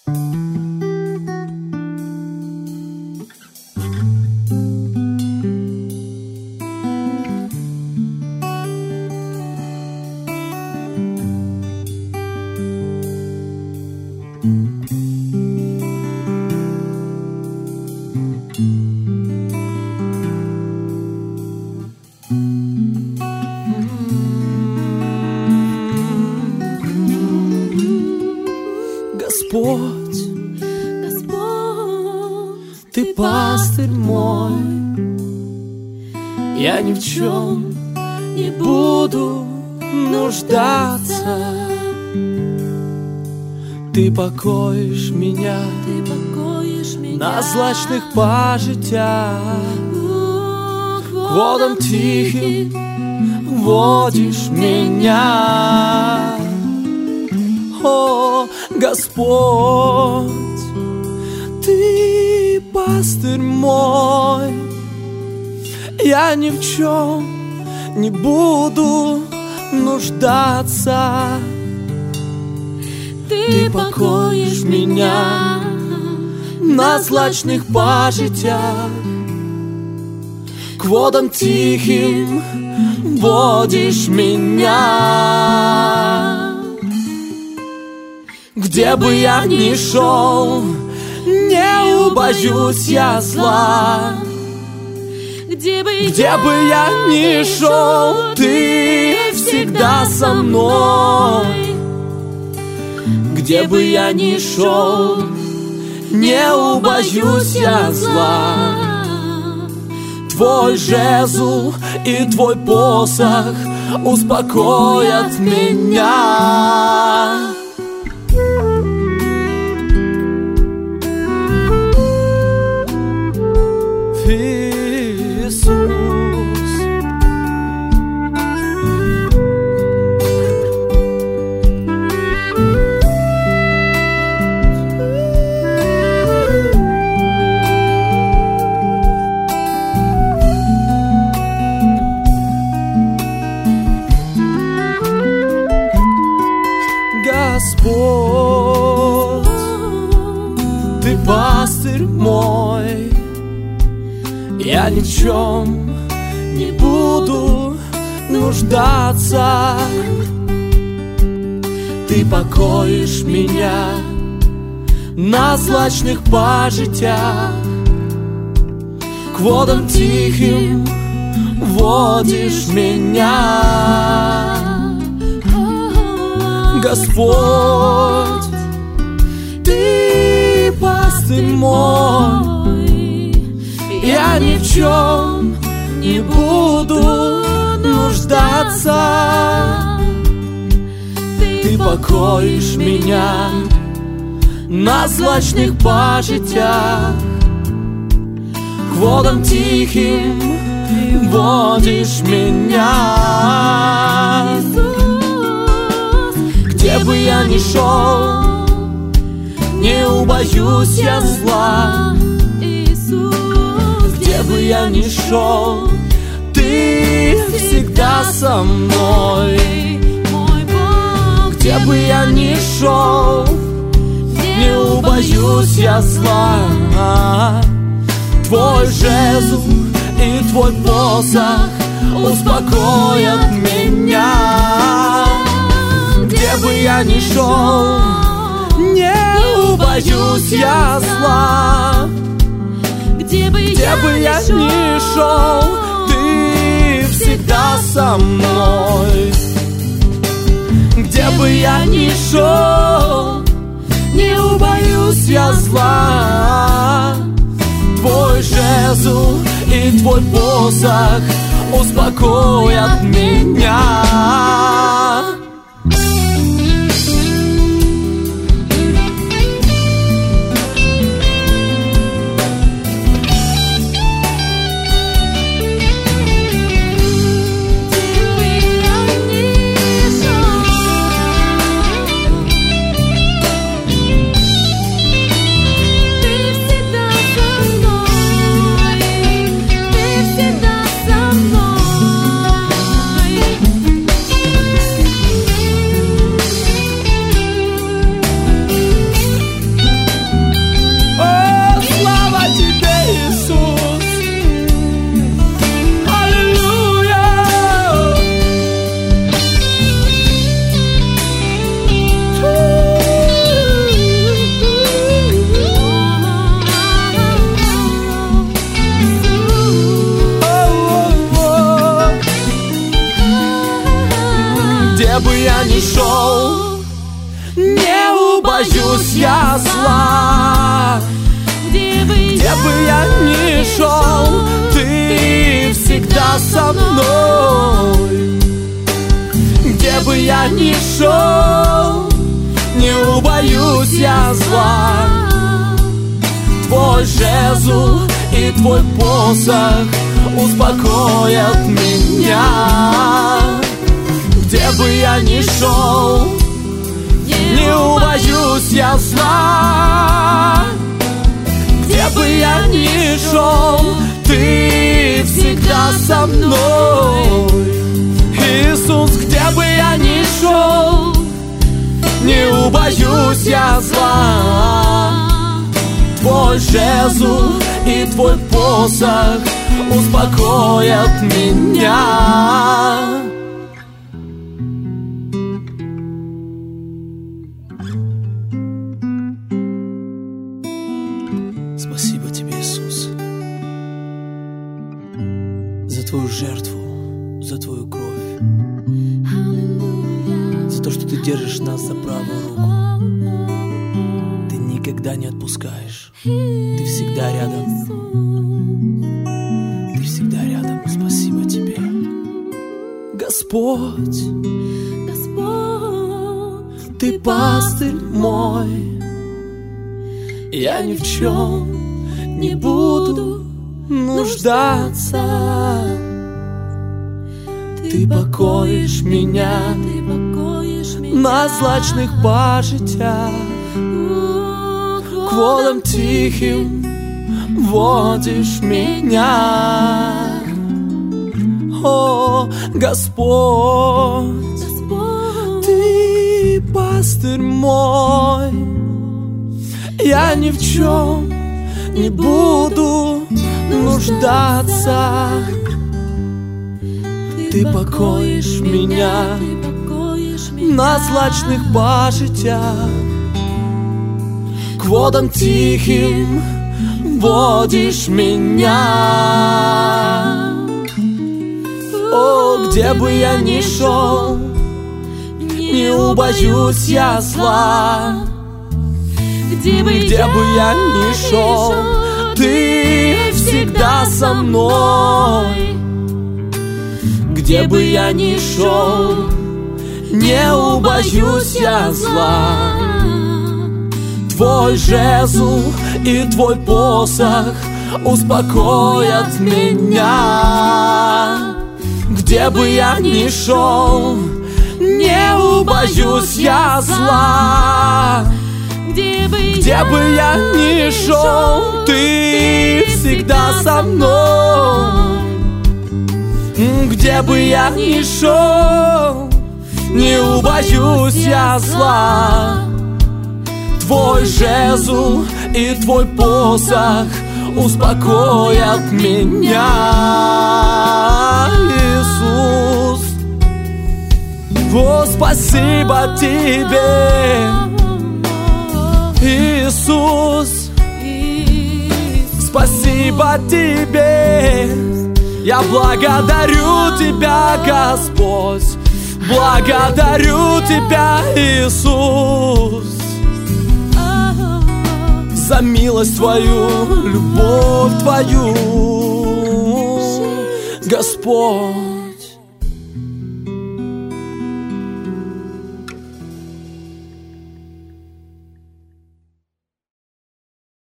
Господь, Ты пастырь мой, я ни в чем не буду нуждаться. Ты покоишь меня на злачных пажитях, к водам тихим водишь меня. О, Господь, Ты пастырь мой, я ни в чем не буду нуждаться. Ты покоишь меня на злачных пажитях, к водам тихим водишь меня. Где бы я ни шел, не убоюсь я зла. Где бы я ни шел, Ты всегда со мной. Где бы я ни шел, не убоюсь я зла. Твой жезл и Твой посох успокоят меня. Господь, Ты пастырь мой, я ни в чем не буду нуждаться. Ты покоишь меня на злачных пажитях, к водам тихим водишь меня. Господь, Ты пастырь мой, я ни в чем не буду нуждаться. Ты покоишь меня на злачных пажитях, к водам тихим водишь меня. Где бы я ни шел, не убоюсь я зла. Где бы я ни шел, Ты всегда со мной. Где бы я ни шел, не убоюсь я зла. Твой жезл и Твой посох успокоят меня. Где бы я ни шел, не убоюсь я зла. Где бы я ни шел, Ты всегда со мной. Где бы я ни шел, не убоюсь я зла. Твой жезл и Твой посох успокоят меня. боюсь я зла. Где бы я ни шел, ты всегда со мной. Где бы я ни шел, не убоюсь я зла. Твой жезл и твой посох успокоят меня. Где бы я ни шел, не убоюсь я зла. Где бы я ни шел, ты всегда со мной. Иисус, где бы я ни шел, не убоюсь я зла. Твой жезл и твой посох успокоят меня. Спасибо тебе, Иисус, за твою жертву, за твою кровь, за то, что ты держишь нас за правую руку. Ты никогда не отпускаешь. Ты всегда рядом. Ты всегда рядом. Спасибо тебе, Господь. Ты пастырь мой. Я ни в чем не буду нуждаться. Ты покоишь меня на злачных пажитях. К водам тихим водишь меня. О, Господь, Ты пастырь мой. Я ни в чем не буду нуждаться. Ты покоишь меня на злачных пажитях. К водам тихим водишь меня. О, где бы я ни шел, не убоюсь я зла. Где бы я ни шел, ты всегда со мной. Где бы я ни шел, не убоюсь я зла. Твой жезл и твой посох успокоят меня. Где бы я ни шел, не убоюсь я зла. Где бы я ни шел, ты всегда со мной. Где бы я ни шел, не убоюсь я зла. Твой жезл и твой посох успокоят меня. Иисус, о, спасибо тебе, Иисус, спасибо тебе. Я благодарю тебя, Господь, благодарю тебя, Иисус, за милость твою, любовь твою, Господь.